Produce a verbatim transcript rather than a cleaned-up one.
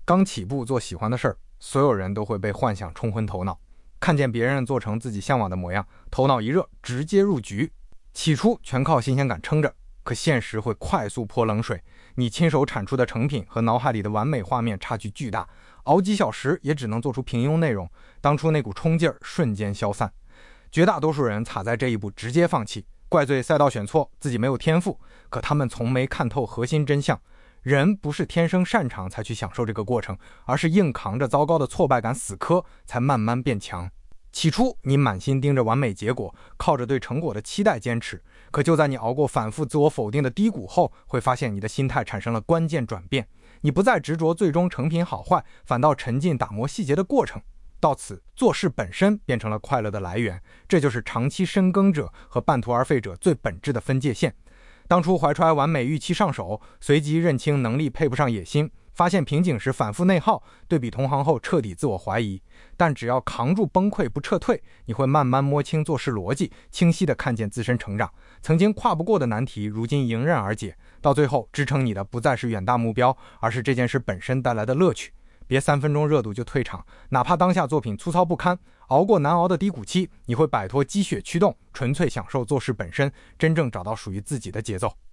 刚起步做喜欢的事儿，所有人都会被幻想冲昏头脑，看见别人做成自己向往的模样，头脑一热，直接入局。起初全靠新鲜感撑着，可现实会快速泼冷水，你亲手产出的成品和脑海里的完美画面差距巨大，熬几小时也只能做出平庸内容，当初那股冲劲儿瞬间消散。绝大多数人卡在这一步直接放弃，怪罪赛道选错，自己没有天赋，可他们从没看透核心真相。人不是天生擅长才去享受这个过程，而是硬扛着糟糕的挫败感死磕，才慢慢变强。起初你满心盯着完美结果，靠着对成果的期待坚持，可就在你熬过反复自我否定的低谷后，会发现你的心态产生了关键转变，你不再执着最终成品好坏，反倒沉浸打磨细节的过程。到此，做事本身变成了快乐的来源，这就是长期深耕者和半途而废者最本质的分界线。当初怀揣完美预期上手，随即认清能力配不上野心，发现瓶颈时反复内耗，对比同行后彻底自我怀疑。但只要扛住崩溃不撤退，你会慢慢摸清做事逻辑，清晰地看见自身成长。曾经跨不过的难题，如今迎刃而解。到最后，支撑你的不再是远大目标，而是这件事本身带来的乐趣。别三分钟热度就退场，哪怕当下作品粗糙不堪，熬过难熬的低谷期，你会摆脱积雪驱动，纯粹享受做事本身，真正找到属于自己的节奏。